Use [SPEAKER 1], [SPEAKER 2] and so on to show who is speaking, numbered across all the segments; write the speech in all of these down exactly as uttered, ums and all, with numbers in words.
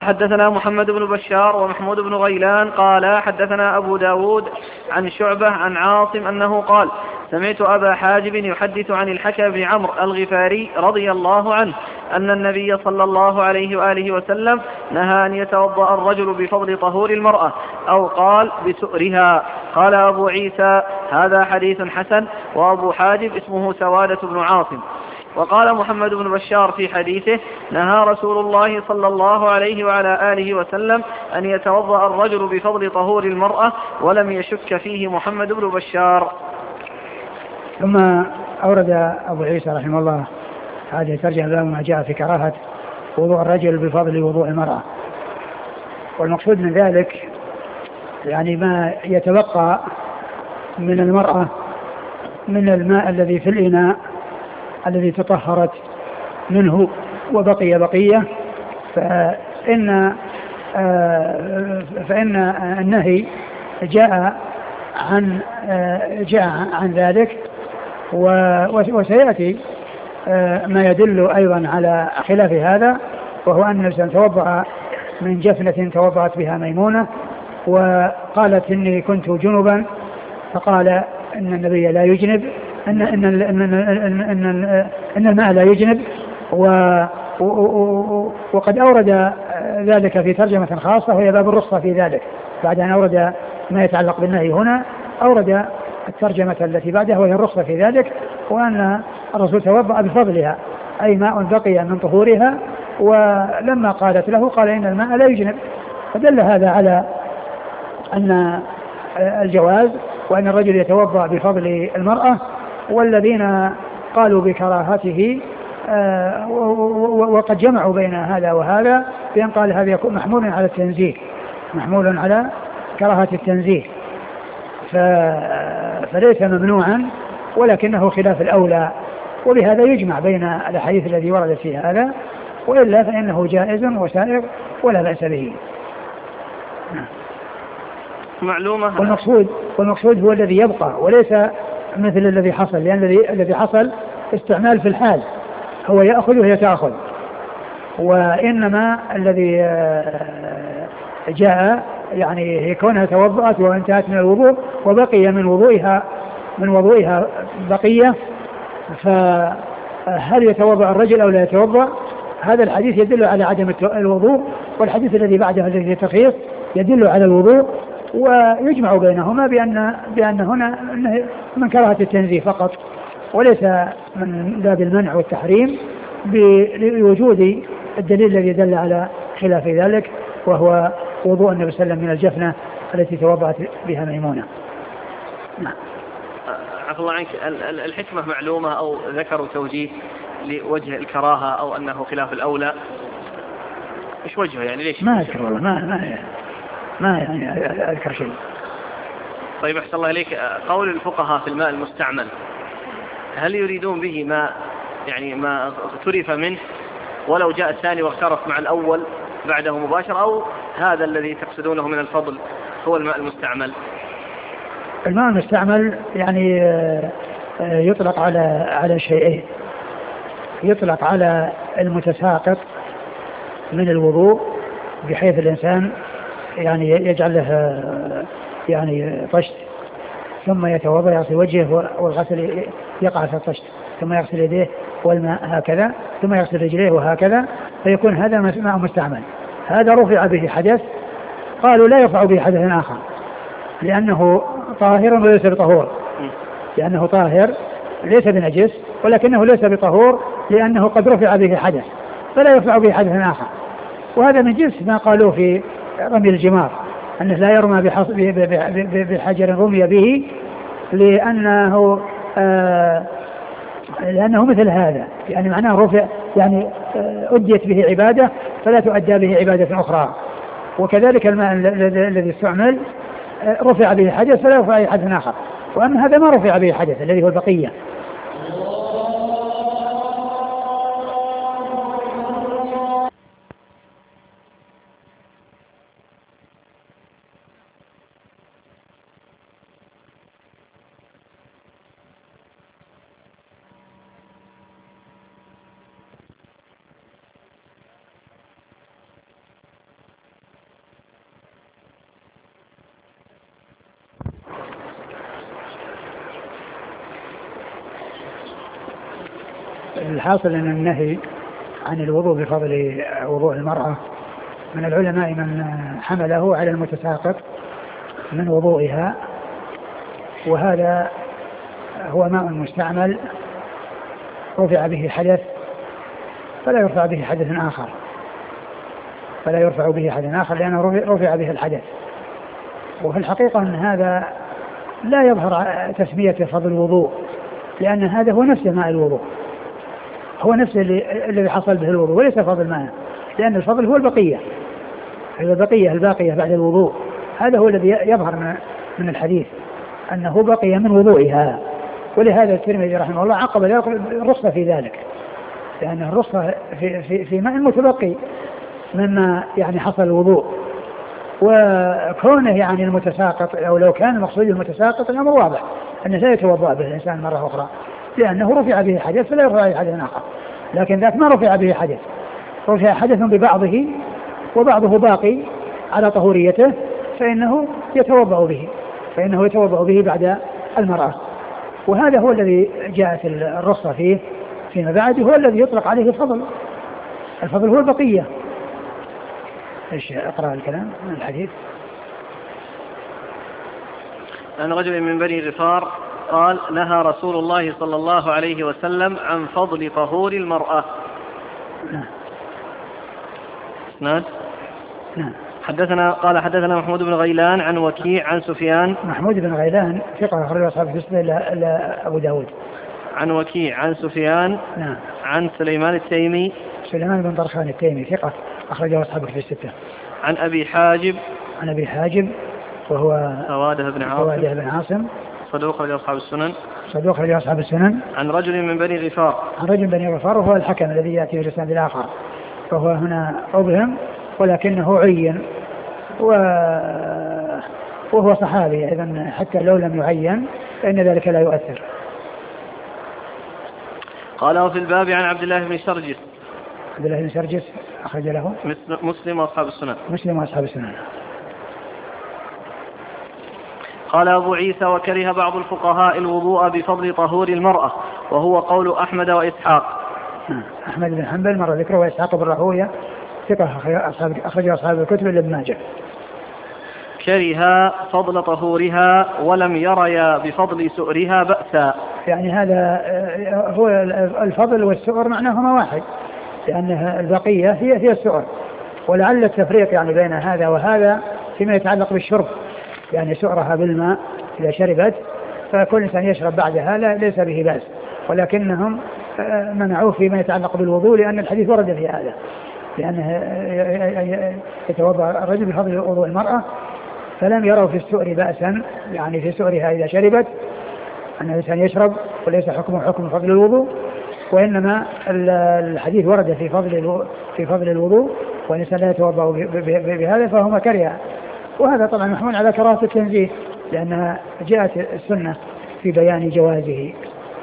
[SPEAKER 1] حدثنا محمد بن بشار ومحمود بن غيلان قال حدثنا أبو داود عن شعبة عن عاصم أنه قال سمعت أبا حاجب يحدث عن الحكم بن عمرو الغفاري رضي الله عنه أن النبي صلى الله عليه وآله وسلم نهى أن يتوضأ الرجل بفضل طهور المرأة أو قال بسؤرها. قال أبو عيسى هذا حديث حسن، وأبو حاجب اسمه سوادة بن عاصم. وقال محمد بن بشار في حديثه نهى رسول الله صلى الله عليه وعلى آله وسلم أن يتوضأ الرجل بفضل طهور المرأة، ولم يشك فيه محمد بن بشار.
[SPEAKER 2] ثم أورد أبو عيسى رحمه الله هذه ترجمة ما جاء في كراهة وضوء الرجل بفضل وضوء المرأة. والمقصود من ذلك يعني ما يتبقى من المرأة من الماء الذي في الإناء الذي تطهرت منه وبقي بقية، فإن فإن النهي جاء عن جاء عن ذلك، وسيأتي ما يدل أيضا على خلاف هذا، وهو أن النبي توضأ من جفنة توضأت بها ميمونة وقالت إني كنت جنبا، فقال إن النبي لا يجنب، إن إن إن إن, إن, إن الماء لا يجنب. وقد أورد ذلك في ترجمة خاصة وهي باب الرخصة في ذلك، بعد أن أورد ما يتعلق بالنهي هنا أورد الترجمة التي بعدها وهي الرخصة في ذلك، وأن الرسول توضأ بفضلها أي ماء بقي من طهورها، ولما قالت له قال إن الماء لا يجنب، فدل هذا على أن الجواز وأن الرجل يتوضأ بفضل المرأة. والذين قالوا بكراهته وقد جمعوا بين هذا وهذا بأن قال هذا يكون محمول على التنزيه، محمول على كراهة التنزيه، فليس ممنوعا ولكنه خلاف الأولى، وبهذا يجمع بين الأحاديث الذي وردت في هذا، وإلا فإنه جائز وسائغ ولا بأس به.
[SPEAKER 1] معلومة.
[SPEAKER 2] والمقصود والمقصود هو الذي يبقى وليس مثل الذي حصل، لأن الذي الذي حصل استعمال في الحال، هو يأخذ وهي تأخذ، وإنما الذي جاء يعني هي كونها توضأت وانتهت من الوضوء وبقي من وضوئها من وضوئها بقية، فهل يتوضأ الرجل أو لا يتوضأ؟ هذا الحديث يدل على عدم الوضوء، والحديث الذي بعده الذي تخيص يدل على الوضوء، ويجمع بينهما بأن بأن هنا من كراهة التنزيه فقط، وليس من باب المنع والتحريم، بوجود الدليل الذي دل على خلاف ذلك، وهو وضوء النبي صلى الله عليه وسلم من الجفنة التي توضأت بها ميمونة.
[SPEAKER 1] نعم. عفوا الله عنك، الحكمة معلومة أو ذكروا توجيه لوجه الكراهة أو أنه خلاف الأولى؟ إيش وجهه يعني؟ ليش
[SPEAKER 2] ما أذكر والله، ما ما ما يعني أذكر شيء.
[SPEAKER 1] طيب أحسن الله إليك، قول الفقهاء في الماء المستعمل هل يريدون به ما يعني ما اغترف منه ولو جاء الثاني واغترف مع الأول بعده مباشرة، أو هذا الذي تقصدونه من الفضل هو الماء المستعمل؟
[SPEAKER 2] الماء المستعمل يعني يطلق على على شيئين، يطلق على المتساقط من الوضوء بحيث الإنسان يعني يجعل له يعني طشت ثم يتوضأ يغسل وجهه والغسل يقع في الطشت، ثم يغسل يديه والماء هكذا، ثم يغسل رجليه وهكذا، فيكون هذا ماء مستعمل. هذا رفع به حدث، قالوا لا يرفع به حدث آخر لأنه طاهر وليس بطهور، لأنه طاهر ليس بنجس ولكنه ليس بطهور لأنه قد رفع به حدث، فلا يرفع به حدث آخر. وهذا من جنس ما قالوا في رمي الجمار أنه لا يرمى بحجر رمي به لأنه آه لأنه مثل هذا، يعني معناه رفع يعني آه أديت به عبادة فلا تؤدى به عبادة أخرى. وكذلك الماء الذي استعمل آه رفع به حدث فلا يرفع به حدث آخر، وأما هذا ما رفع به حدث الذي هو البقية. الحاصل أن النهي عن الوضوء بفضل وضوء المرأة من العلماء من حمله على المتساقط من وضوئها، وهذا هو ماء مستعمل رفع به حدث فلا يرفع به حدث آخر فلا يرفع به حدث آخر لأنه رفع به الحدث. وفي الحقيقة أن هذا لا يظهر تسمية فضل الوضوء، لأن هذا هو نفس ماء الوضوء، هو نفس الذي حصل به الوضوء وليس فضل ماء، لأن الفضل هو البقية البقية الباقية بعد الوضوء. هذا هو الذي يظهر من الحديث أنه بقي من وضوئها. ولهذا الترمذي رحمه الله عقب الرخصة في ذلك، لأن الرخصة في, في, في ماء متبقي مما يعني حصل الوضوء، وكونه يعني المتساقط أو لو كان المقصود المتساقط الأمر واضح أنه لا يتوضأ به الإنسان مرة أخرى لأنه رفع به حدث فلا يرفع به حدث آخر. لكن ذاك ما رفع به حدث، رفع حدث ببعضه وبعضه باقي على طهوريته فإنه يتوضأ به فإنه يتوضأ به بعد المرأة. وهذا هو الذي جاءت الرخصة فيه فيما بعد، هو الذي يطلق عليه الفضل. الفضل هو البقية. ايش اقرأ الكلام من الحديث؟
[SPEAKER 1] أن رجل من بني غفار قال نهى رسول الله صلى الله عليه وسلم عن فضل طهور المرأة.
[SPEAKER 2] نعم.
[SPEAKER 1] نعم.
[SPEAKER 2] نعم.
[SPEAKER 1] حدثنا قال حدثنا محمود بن غيلان عن وكيع عن سفيان.
[SPEAKER 2] محمود بن غيلان ثقة أخرج أصحاب الكتب إلا أبو داود.
[SPEAKER 1] عن وكيع عن سفيان.
[SPEAKER 2] نعم.
[SPEAKER 1] عن سليمان التيمي.
[SPEAKER 2] سليمان بن طرخان التيمي ثقة أخرجه أصحاب الكتب الستة.
[SPEAKER 1] عن أبي حاجب.
[SPEAKER 2] عن أبي حاجب وهو
[SPEAKER 1] سواده بن عاصم.
[SPEAKER 2] سواده بن عاصم
[SPEAKER 1] صدوق أخرج أصحاب السنن.
[SPEAKER 2] صدوق أخرج أصحاب السنن.
[SPEAKER 1] عن رجل من بني غفار.
[SPEAKER 2] عن رجل من بني غفار وهو الحكم الذي يأتي في الإسناد الآخر، فهو هنا أبهم ولكنه عين وهو صحابي إذن حتى لو لم يعين فإن ذلك لا يؤثر.
[SPEAKER 1] قال وفي الباب عن عبد الله بن سرجس.
[SPEAKER 2] عبد الله بن سرجس أخرج له
[SPEAKER 1] مسلم وأصحاب السنن.
[SPEAKER 2] مسلم وأصحاب السنن.
[SPEAKER 1] قال أبو عيسى وكره بعض الفقهاء الوضوء بفضل طهور المرأة وهو قول أحمد وإسحاق.
[SPEAKER 2] أحمد بن حنبل مر ذكره وإسحاق بن راهويه ثقة أخرج أصحاب الكتب إلا ابن ماجه.
[SPEAKER 1] كره فضل طهورها ولم يريا بفضل سؤرها بأسا.
[SPEAKER 2] يعني هذا هو الفضل والسؤر معناهما واحد، لأن البقية هي هي السؤر، ولعل التفريق يعني بين هذا وهذا فيما يتعلق بالشرب، يعني سؤرها بالماء إذا شربت فكل إنسان يشرب بعدها لا ليس به بأس، ولكنهم منعوه فيما يتعلق بالوضوء لأن الحديث ورد في هذا، لأنه يتوضأ الرجل بفضل وضوء المرأة فلم يروا في السؤر بأسا، يعني في سؤرها إذا شربت أن الإنسان يشرب وليس حكمه حكم فضل الوضوء، وإنما الحديث ورد في فضل في فضل الوضوء والإنسان لا يتوضأ بهذا فهما كره. وهذا طبعا محمول على كراهة التنزيه لأنها جاءت السنة في بيان جوازه.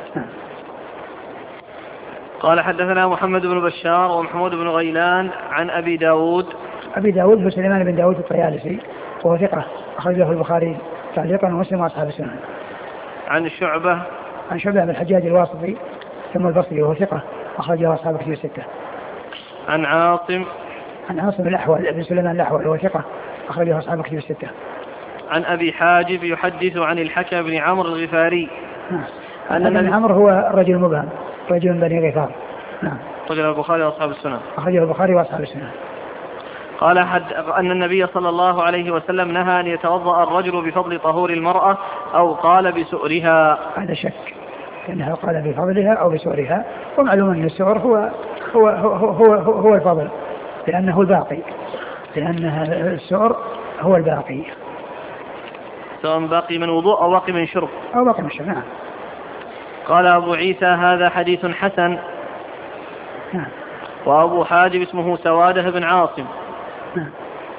[SPEAKER 1] قال حدثنا محمد بن بشار ومحمود بن غيلان عن أبي داود.
[SPEAKER 2] أبي داود هو سليمان بن داود الطيالسي وهو ثقة أخرجه البخاري تعليقا ومسلم وأصحاب السنن.
[SPEAKER 1] عن شعبة.
[SPEAKER 2] عن شعبة بن الحجاج الواسطي ثم البصري وهو ثقة أخرجه أصحاب الكتب الستة.
[SPEAKER 1] عن عاصم.
[SPEAKER 2] عن عاصم الأحول ابن سليمان الأحول وهو ثقة أخرجه أصحاب الكتب الستة.
[SPEAKER 1] عن أبي حاجب يحدث عن الحكم بن عمرو الغفاري.
[SPEAKER 2] نعم. أن ابن عمرو هو رجل مبهم رجل من بني غفار. نعم.
[SPEAKER 1] أخرجه البخاري وأصحاب السنن.
[SPEAKER 2] أخرجه البخاري وأصحاب السنن.
[SPEAKER 1] قال حد أن النبي صلى الله عليه وسلم نهى أن يتوضأ الرجل بفضل طهور المرأة أو قال بسؤرها.
[SPEAKER 2] هذا شك أنها قال بفضلها أو بسؤرها، ومعلوم أن السؤر هو هو هو هو, هو, هو الفضل لأنه الباقي، لأن السؤر هو الباقي
[SPEAKER 1] سواء باقي من وضوء أو باقي من شرب
[SPEAKER 2] أو باقي من شرب. نعم.
[SPEAKER 1] قال أبو عيسى هذا حديث حسن.
[SPEAKER 2] نعم.
[SPEAKER 1] وأبو حاجب اسمه سواده بن عاصم.
[SPEAKER 2] نعم.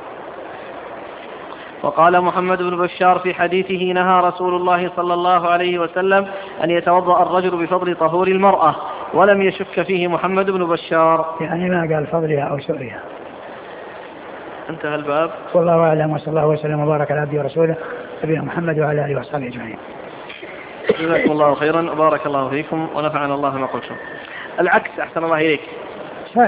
[SPEAKER 1] وقال محمد بن بشار في حديثه نهى رسول الله صلى الله عليه وسلم أن يتوضأ الرجل بفضل طهور المرأة، ولم يشك فيه محمد بن بشار،
[SPEAKER 2] يعني ما قال فضلها أو سؤرها.
[SPEAKER 1] انتهى الباب.
[SPEAKER 2] والله أعلم، وصلى الله وسلم وبارك على عبده ورسوله نبينا محمد وعلى آله وصحبه أجمعين.
[SPEAKER 1] جزاكم الله خيرا وبارك الله فيكم ونفعنا الله ما قلتم. العكس أحسن الله إليك،